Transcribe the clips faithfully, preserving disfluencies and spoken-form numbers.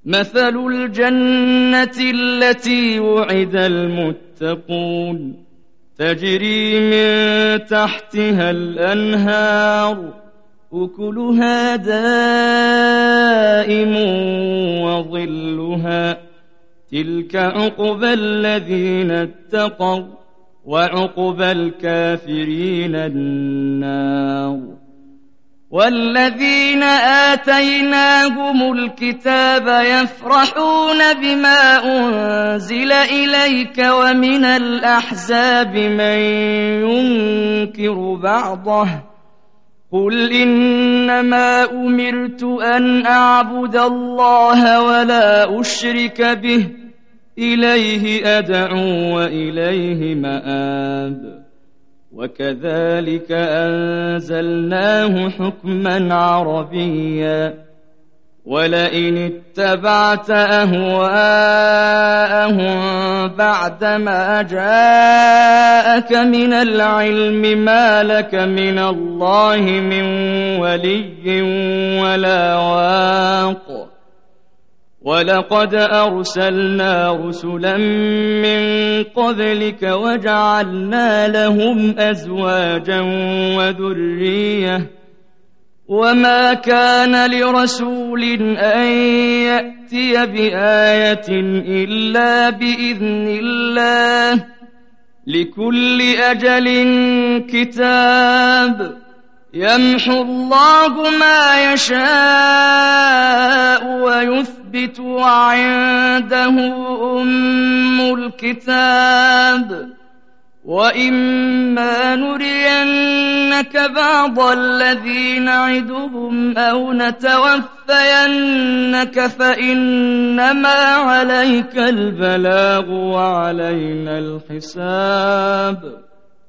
مثل الجنة التي وعد المتقون تجري من تحتها الأنهار أكلها دائم وظلها تلك عقبى الذين اتقوا وعقبى الكافرين النار. والذين آتيناهم الكتاب يفرحون بما أنزل إليك ومن الأحزاب من ينكر بعضه قل إنما أمرت أن أعبد الله ولا أشرك به إليه أدعو وإليه مآب. وكذلك أنزلناه حكما عربيا ولئن اتبعت أهواءهم بعدما جاءك من العلم ما لك من الله من ولي ولا واق. ولقد أرسلنا رسلا من قبلك وجعلنا لهم أزواجا وذرية وما كان لرسول أن يأتي بآية إلا بإذن الله لكل أجل كتاب يمحو الله ما يشاء ويثبت وعنده أم الكتاب. وإما نرينك بعض الذي نعدهم أو نتوفينك فإنما عليك البلاغ وعلينا الحساب.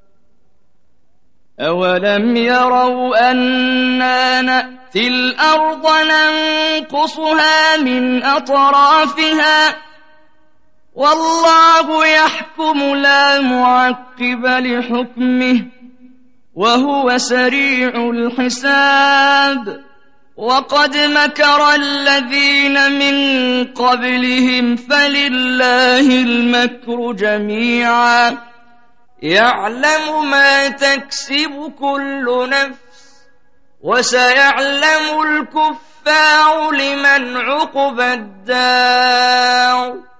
أولم يروا أنا نأتي الأرض ننقصها من أطرافها والله يحكم لا معقب لحكمه وهو سريع الحساب. وقد مكر الذين من قبلهم فلله المكر جميعا يعلم ما تكسب كل نفس وسيعلم الكفار لمن عقبى الدار.